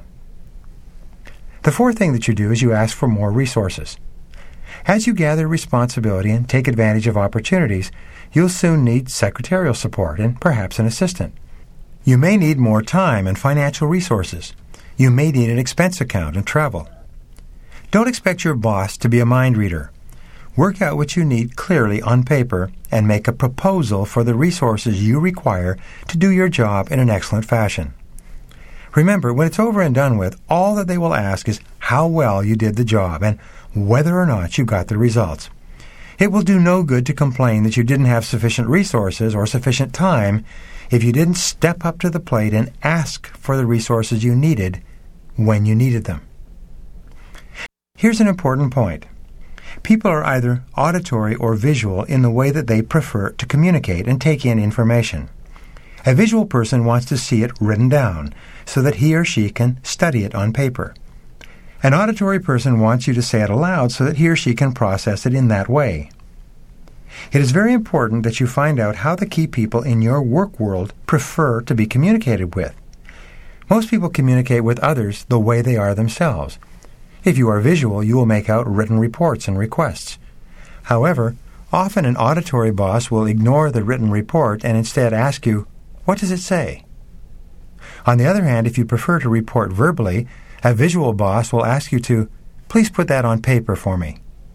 The fourth thing that you do is you ask for more resources. As you gather responsibility and take advantage of opportunities, you'll soon need secretarial support and perhaps an assistant. You may need more time and financial resources. You may need an expense account and travel. Don't expect your boss to be a mind reader. Work out what you need clearly on paper and make a proposal for the resources you require to do your job in an excellent fashion. Remember, when it's over and done with, all that they will ask is how well you did the job and whether or not you got the results. It will do no good to complain that you didn't have sufficient resources or sufficient time if you didn't step up to the plate and ask for the resources you needed when you needed them. Here's an important point. People are either auditory or visual in the way that they prefer to communicate and take in information. A visual person wants to see it written down so that he or she can study it on paper. An auditory person wants you to say it aloud so that he or she can process it in that way. It is very important that you find out how the key people in your work world prefer to be communicated with. Most people communicate with others the way they are themselves. If you are visual, you will make out written reports and requests. However, often an auditory boss will ignore the written report and instead ask you, "What does it say?" On the other hand, if you prefer to report verbally, a visual boss will ask you to, "Please put that on paper for me."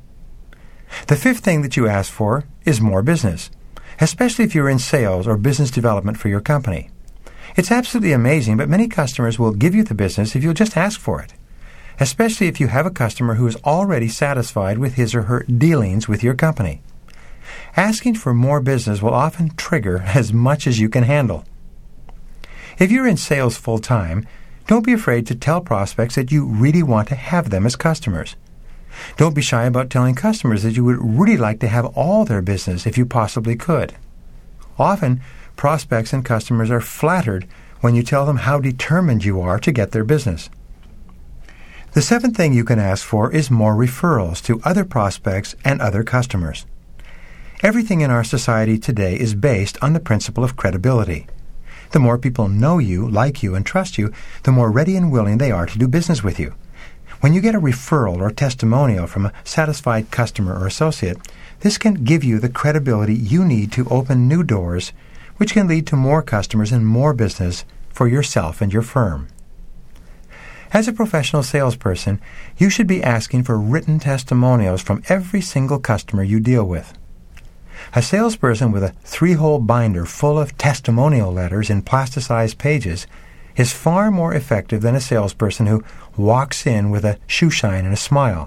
The fifth thing that you ask for is more business, especially if you're in sales or business development for your company. It's absolutely amazing, but many customers will give you the business if you'll just ask for it, especially if you have a customer who is already satisfied with his or her dealings with your company. Asking for more business will often trigger as much as you can handle. If you're in sales full-time, don't be afraid to tell prospects that you really want to have them as customers. Don't be shy about telling customers that you would really like to have all their business if you possibly could. Often, prospects and customers are flattered when you tell them how determined you are to get their business. The seventh thing you can ask for is more referrals to other prospects and other customers. Everything in our society today is based on the principle of credibility. The more people know you, like you, and trust you, the more ready and willing they are to do business with you. When you get a referral or testimonial from a satisfied customer or associate, this can give you the credibility you need to open new doors which can lead to more customers and more business for yourself and your firm. As a professional salesperson, you should be asking for written testimonials from every single customer you deal with. A salesperson with a three-hole binder full of testimonial letters in plasticized pages is far more effective than a salesperson who walks in with a shoe shine and a smile.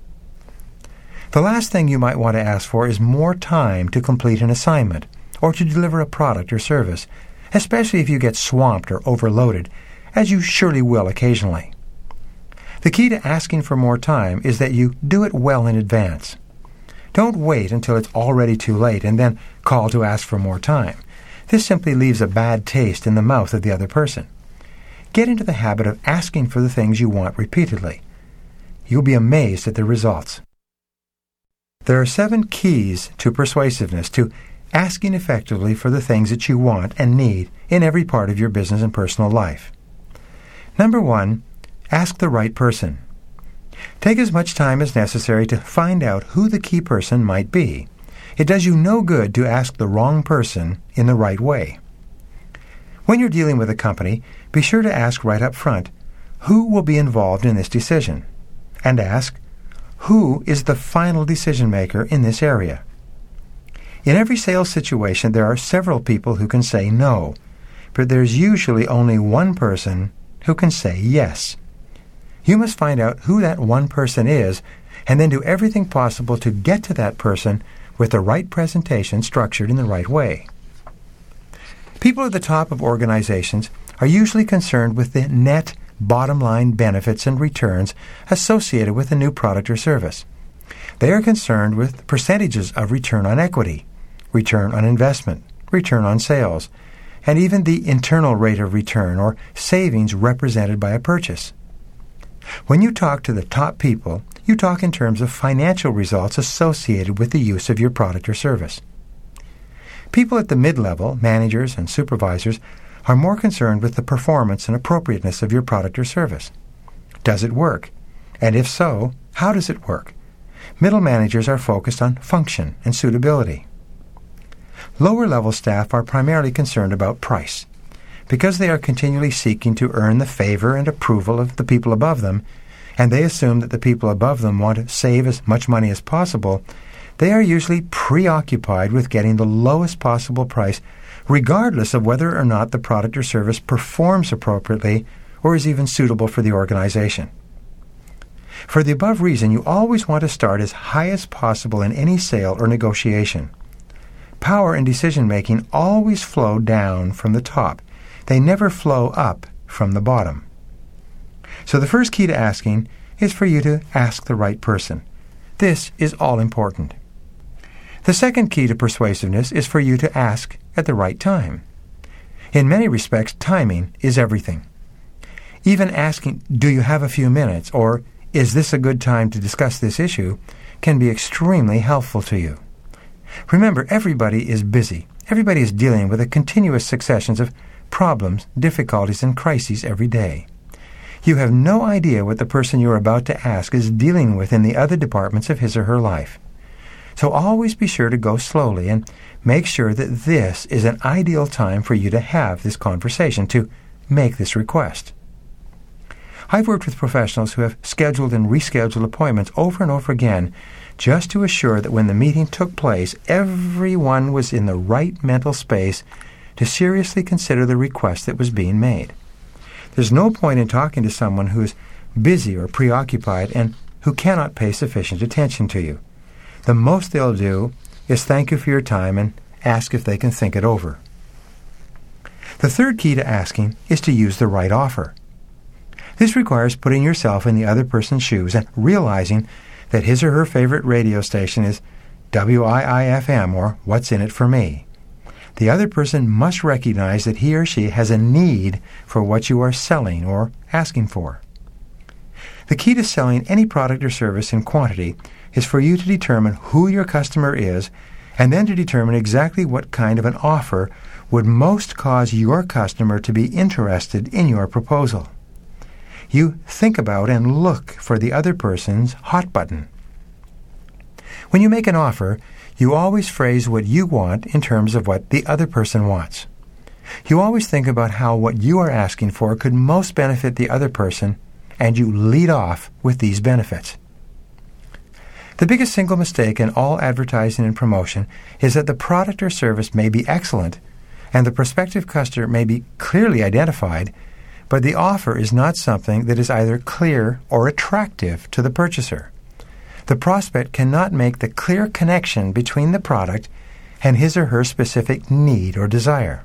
The last thing you might want to ask for is more time to complete an assignment or to deliver a product or service, especially if you get swamped or overloaded, as you surely will occasionally. The key to asking for more time is that you do it well in advance. Don't wait until it's already too late and then call to ask for more time. This simply leaves a bad taste in the mouth of the other person. Get into the habit of asking for the things you want repeatedly. You'll be amazed at the results. There are seven keys to persuasiveness, to asking effectively for the things that you want and need in every part of your business and personal life. Number one, ask the right person. Take as much time as necessary to find out who the key person might be. It does you no good to ask the wrong person in the right way. When you're dealing with a company, be sure to ask right up front, who will be involved in this decision? And ask, who is the final decision maker in this area? In every sales situation, there are several people who can say no, but there's usually only one person who can say yes. You must find out who that one person is and then do everything possible to get to that person with the right presentation structured in the right way. People at the top of organizations are usually concerned with the net bottom line benefits and returns associated with a new product or service. They are concerned with percentages of return on equity, return on investment, return on sales, and even the internal rate of return or savings represented by a purchase. When you talk to the top people, you talk in terms of financial results associated with the use of your product or service. People at the mid-level, managers and supervisors, are more concerned with the performance and appropriateness of your product or service. Does it work? And if so, how does it work? Middle managers are focused on function and suitability. Lower-level staff are primarily concerned about price. Because they are continually seeking to earn the favor and approval of the people above them, and they assume that the people above them want to save as much money as possible, they are usually preoccupied with getting the lowest possible price, regardless of whether or not the product or service performs appropriately or is even suitable for the organization. For the above reason, you always want to start as high as possible in any sale or negotiation. Power and decision-making always flow down from the top. They never flow up from the bottom. So the first key to asking is for you to ask the right person. This is all important. The second key to persuasiveness is for you to ask at the right time. In many respects, timing is everything. Even asking, do you have a few minutes, or is this a good time to discuss this issue, can be extremely helpful to you. Remember, everybody is busy. Everybody is dealing with a continuous succession of problems, difficulties, and crises every day. You have no idea what the person you are about to ask is dealing with in the other departments of his or her life. So always be sure to go slowly and make sure that this is an ideal time for you to have this conversation, to make this request. I've worked with professionals who have scheduled and rescheduled appointments over and over again just to assure that when the meeting took place, everyone was in the right mental space to seriously consider the request that was being made. There's no point in talking to someone who is busy or preoccupied and who cannot pay sufficient attention to you. The most they'll do is thank you for your time and ask if they can think it over. The third key to asking is to use the right offer. This requires putting yourself in the other person's shoes and realizing that his or her favorite radio station is W I I F M, or What's in It for Me. The other person must recognize that he or she has a need for what you are selling or asking for. The key to selling any product or service in quantity is for you to determine who your customer is and then to determine exactly what kind of an offer would most cause your customer to be interested in your proposal. You think about and look for the other person's hot button. When you make an offer, you always phrase what you want in terms of what the other person wants. You always think about how what you are asking for could most benefit the other person, and you lead off with these benefits. The biggest single mistake in all advertising and promotion is that the product or service may be excellent, and the prospective customer may be clearly identified, but the offer is not something that is either clear or attractive to the purchaser. The prospect cannot make the clear connection between the product and his or her specific need or desire.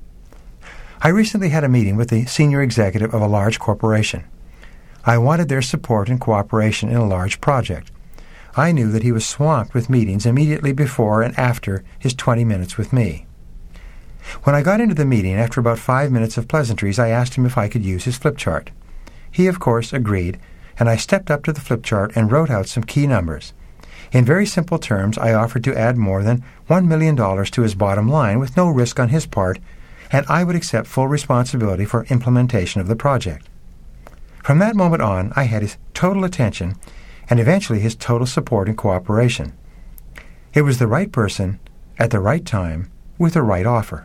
I recently had a meeting with the senior executive of a large corporation. I wanted their support and cooperation in a large project. I knew that he was swamped with meetings immediately before and after his twenty minutes with me. When I got into the meeting, after about five minutes of pleasantries, I asked him if I could use his flip chart. He, of course, agreed, and I stepped up to the flip chart and wrote out some key numbers. In very simple terms, I offered to add more than one million dollars to his bottom line with no risk on his part, and I would accept full responsibility for implementation of the project. From that moment on, I had his total attention and eventually his total support and cooperation. It was the right person at the right time with the right offer.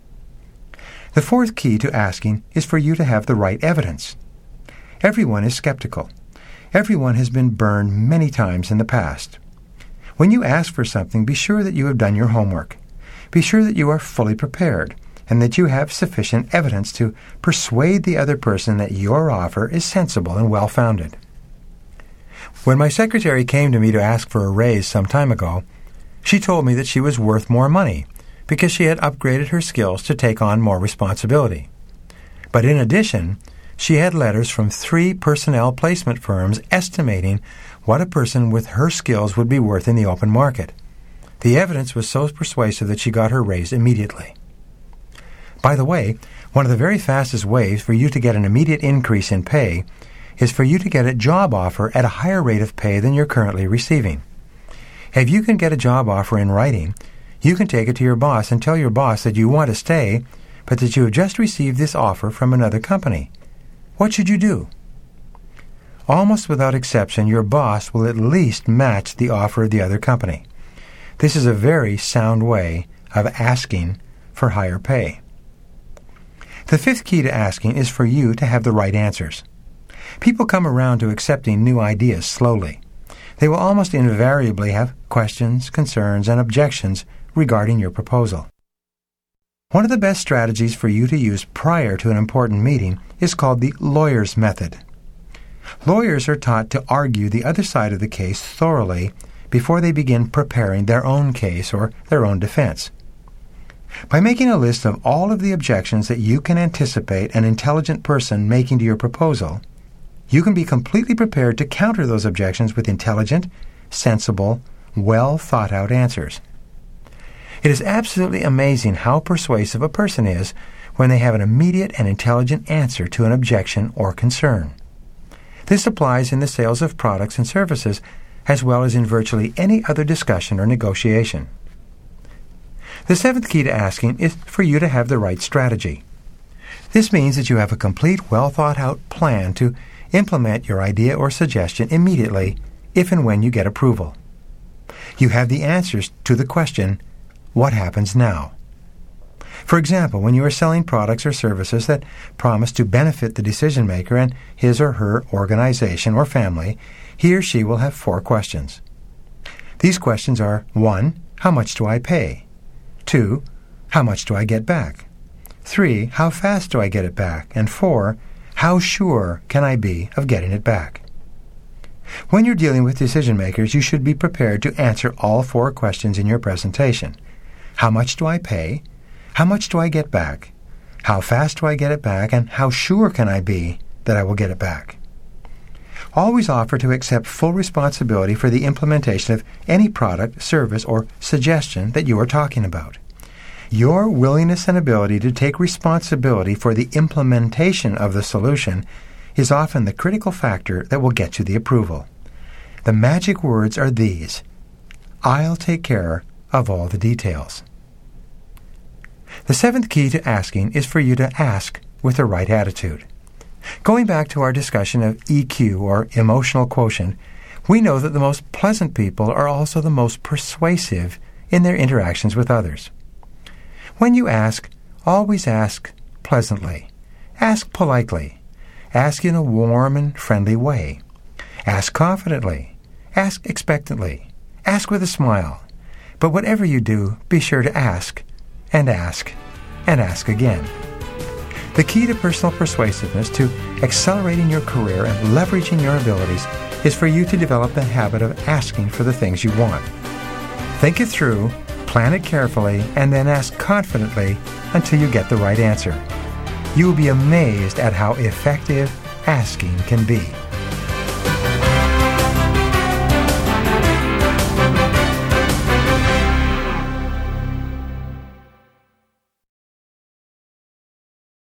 The fourth key to asking is for you to have the right evidence. Everyone is skeptical. Everyone has been burned many times in the past. When you ask for something, be sure that you have done your homework. Be sure that you are fully prepared and that you have sufficient evidence to persuade the other person that your offer is sensible and well-founded. When my secretary came to me to ask for a raise some time ago, she told me that she was worth more money because she had upgraded her skills to take on more responsibility. But in addition, she had letters from three personnel placement firms estimating what a person with her skills would be worth in the open market. The evidence was so persuasive that she got her raise immediately. By the way, one of the very fastest ways for you to get an immediate increase in pay is for you to get a job offer at a higher rate of pay than you're currently receiving. If you can get a job offer in writing, you can take it to your boss and tell your boss that you want to stay, but that you have just received this offer from another company. What should you do? Almost without exception, your boss will at least match the offer of the other company. This is a very sound way of asking for higher pay. The fifth key to asking is for you to have the right answers. People come around to accepting new ideas slowly. They will almost invariably have questions, concerns, and objections regarding your proposal. One of the best strategies for you to use prior to an important meeting is called the lawyer's method. Lawyers are taught to argue the other side of the case thoroughly before they begin preparing their own case or their own defense. By making a list of all of the objections that you can anticipate an intelligent person making to your proposal, you can be completely prepared to counter those objections with intelligent, sensible, well-thought-out answers. It is absolutely amazing how persuasive a person is when they have an immediate and intelligent answer to an objection or concern. This applies in the sales of products and services as well as in virtually any other discussion or negotiation. The seventh key to asking is for you to have the right strategy. This means that you have a complete, well-thought-out plan to implement your idea or suggestion immediately if and when you get approval. You have the answers to the question, what happens now? For example, when you are selling products or services that promise to benefit the decision maker and his or her organization or family, he or she will have four questions. These questions are: one, how much do I pay? Two, how much do I get back? Three, how fast do I get it back? And four, how sure can I be of getting it back? When you're dealing with decision makers, you should be prepared to answer all four questions in your presentation. How much do I pay? How much do I get back? How fast do I get it back? And how sure can I be that I will get it back? Always offer to accept full responsibility for the implementation of any product, service, or suggestion that you are talking about. Your willingness and ability to take responsibility for the implementation of the solution is often the critical factor that will get you the approval. The magic words are these: I'll take care of all the details. The seventh key to asking is for you to ask with the right attitude. Going back to our discussion of E Q, or emotional quotient, We know that the most pleasant people are also the most persuasive in their interactions with others. When you ask, always ask pleasantly. Ask politely. Ask in a warm and friendly way. Ask confidently. Ask expectantly. Ask with a smile. But whatever you do, be sure to ask, and ask, and ask again. The key to personal persuasiveness, to accelerating your career and leveraging your abilities, is for you to develop the habit of asking for the things you want. Think it through, plan it carefully, and then ask confidently until you get the right answer. You will be amazed at how effective asking can be.